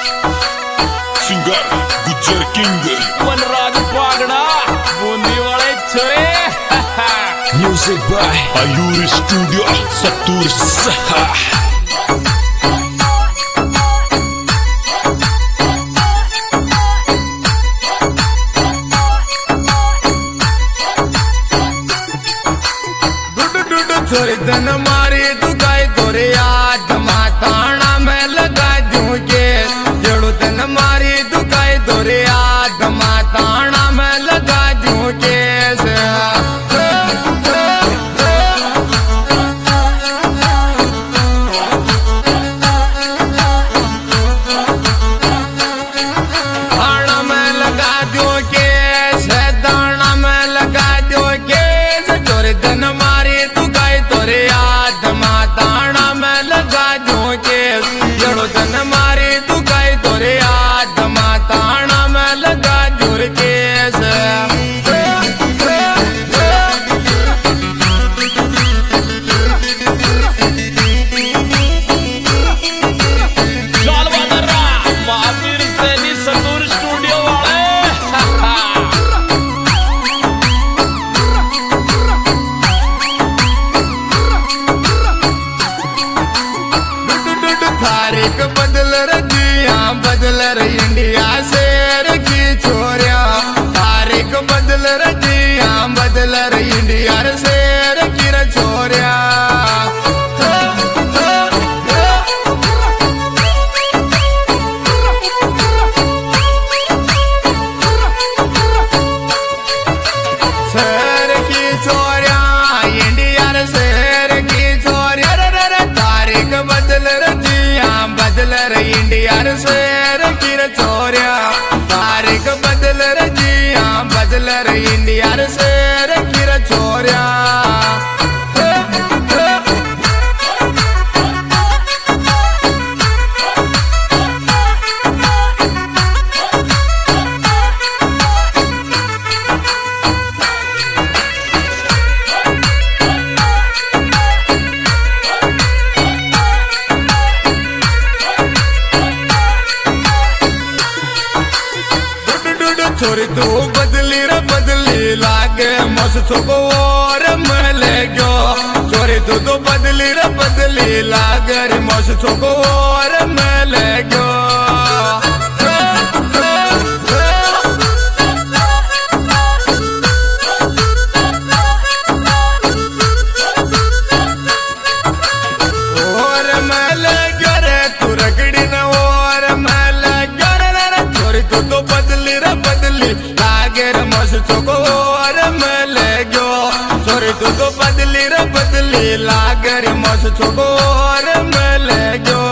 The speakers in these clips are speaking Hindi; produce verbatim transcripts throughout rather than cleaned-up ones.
सिंगर गुज्जर किंग वनराज पागड़ा बूंदी वाले छोरे म्यूजिक बाय आयुर स्टूडियो सत्तूर सहा छोरी तन मारी तू गाय तोरे याद माताना में लगा दूंगे जड़ो तन मारी तू गाय तोरे याद माताना में लगा दूंगे दाना में लगा दूंगे दाना में लगा दूंगे छोरी तन मारी तोरे याद माताना में लगा दूंगे जड़ो तन मारी तू गाय तोरे याद माताना में लगा दूंगे महावीर सैनी सतूर स्टूडियो वाले तारीख बदल रजिया बदल रही इंडिया शेर की छोरिया तारीख बदल रजिया बदल रही इंडिया शेर की छोरिया शेर की छोरिया इंडिया शेर की छोरिया तारीख बदल रजिया बदल रही इंडिया शेर की छोरिया तारीख बदल रजिया बदल रही इंडिया शेर की छोरिया छोरी तू बदली रे बदली लागे मस्त और मिले गयो छोरी तू तो बदली रे बदली लागे रे मस्त और मिले गयो और मिले गयो रे तू रगड़ी न और मिले गयो रे छोरी तू तो बदली रे लागे रे मस्त और मिले गयो छोरी तू तो बदली रे बदली लागे रे मस्त और मिले गयो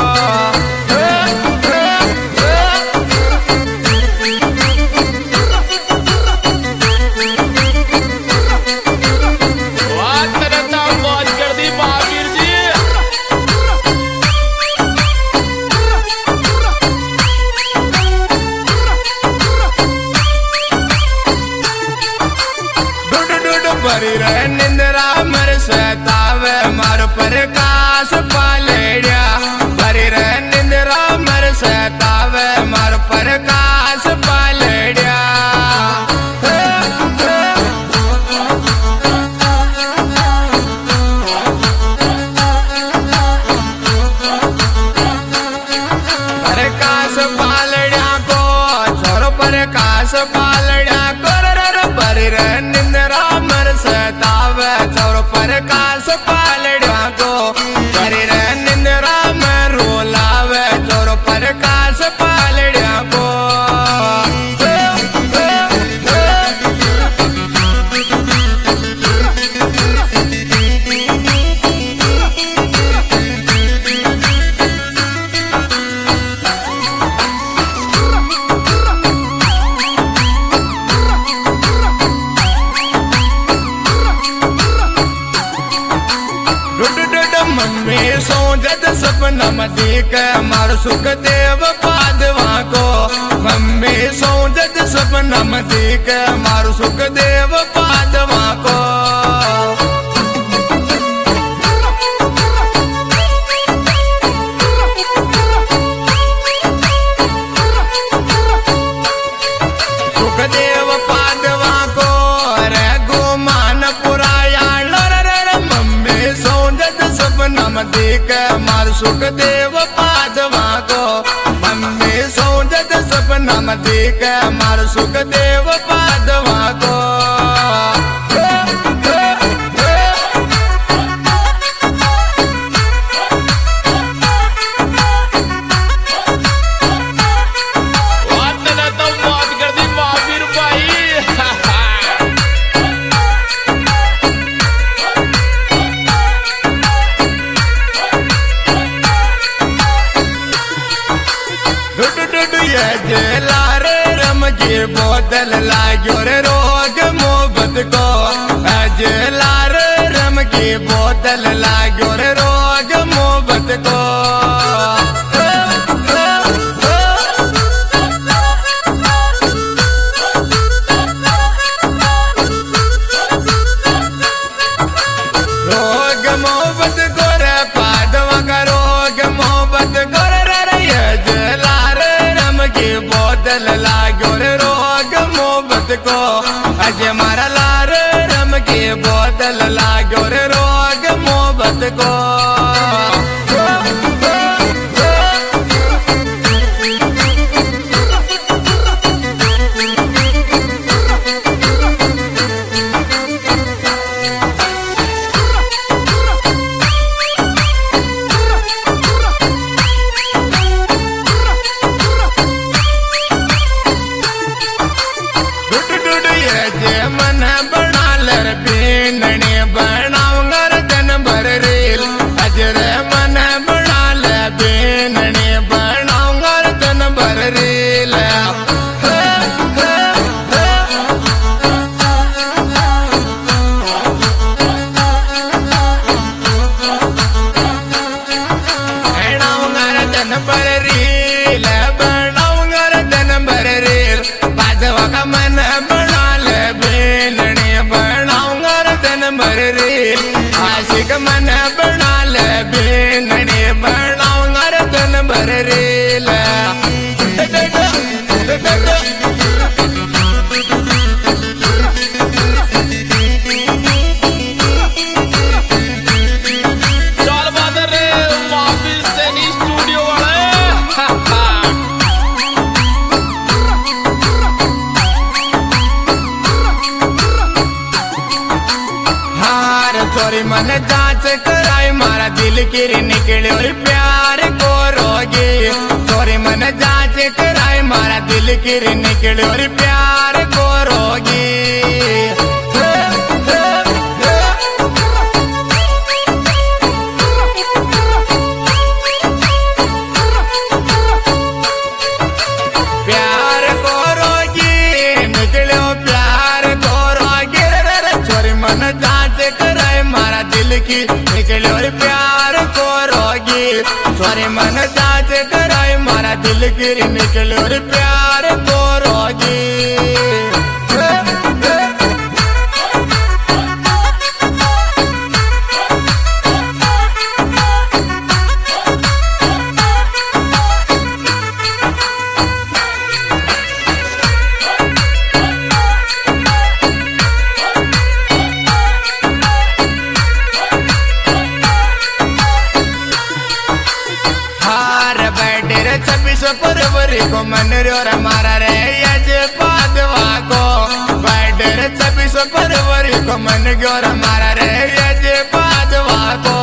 बात करता हूँ बात कर दी महावीर जी भरी रहे निंदरा मर सतावे मार प्रकाश पालेड़िया भरी रहे निंदरा मर सतावे मार प्रकाश पालेड़िया प्रकाश पालड़िया को छोरो प्रकाश पालड़िया को भरी रहे निंदरा सतावे चौर प्रकाश पालड़िया को भरी रहे निंदरा में रोलावे चौर प्रकाश पालड़िया को मम्मी सोचत सपना मदी के मार सुख देव पादवा को मम्मी सोचत सपना मदी के मार सुख देव पादवा को नाम देख मार सुखदेव पादवा को मम्मी सोचत सपना में देख मार सुखदेव पादवा को बोतल लाग्यो रे रोग मोहब्बत को अजलार रम की बोतल लाग्यो रे रोग मोहब्बत को रोग मोहब्बत को रे पादवा का रोग मोहब्बत को रे अजलार रम की बोतल लाग्यो रे को अज मारा लार रम के बोतल लागो रे रोग मोहब्बत को आशिक मन बना ले बेनने बनाऊंगा रतन भर रेल चल बादर रे वापिस से नी स्टूडियो वाले चोरी मन जांच कराई मारा दिल की निकले और प्यार को रोगी चोरी मन जांच कराई मारा दिल की निकले और प्यार को रोगी प्यार को रोगी निकले प्यार को रोगी चोरी मन जांच मारा दिल की निकले और प्यार को रोगी चोरी मन जांच कराए मारा दिल की निकले और प्यार को रोगी छब्बीस फरवरी को मन रो मारा रे यज पादवा को बैठे छब्बीस फरवरी को मन गोर मारा रे यज पादवा को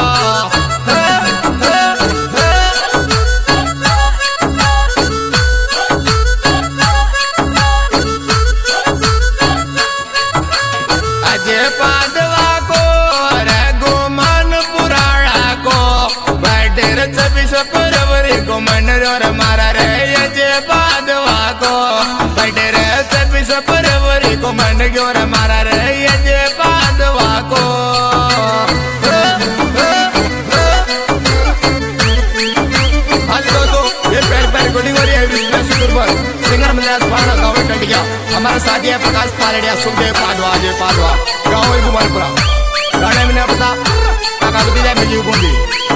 अजय पादवा को रघु मन पुराणा को बैठे छब्बीस फरवरी को मन रो मारा रे यज पादवा को बैठे रे छब्बीस फरवरी को मन गोर मारा रे यज पादवा को आज दोस्तों ये पैर पैर रिकॉर्डिंग हो रही है सिंगर मंदिर पाना गाँव टंडिया हमारा साथी है प्रकाश पालड़िया सुखदेव पादवा अजय पादवा गाँव कुमारपुरा गाने में पता काका मिली